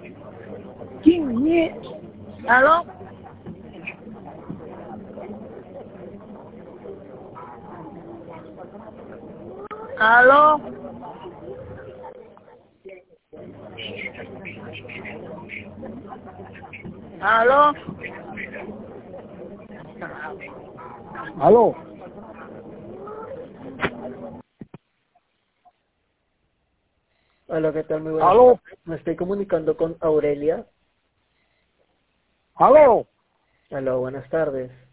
¿Quién es? ¿Aló? ¿Aló? ¿Aló? Aló. Hola, ¿qué tal? Muy buenas Aló. tardes. Me estoy comunicando con Aurelia. Aló. Hola, buenas tardes.